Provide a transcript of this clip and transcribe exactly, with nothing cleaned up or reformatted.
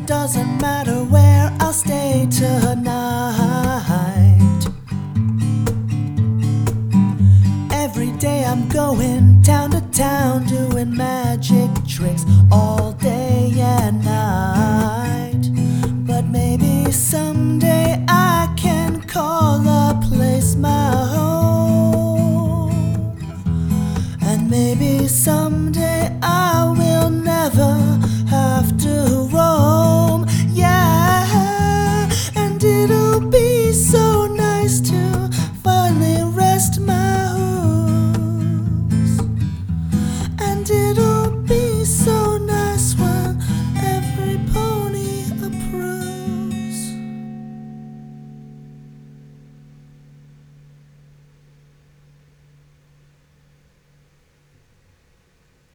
doesn't matter where I'll stay tonight. Every day I'm going town to town, doing magic tricks all day and night. But maybe someday I can call a place my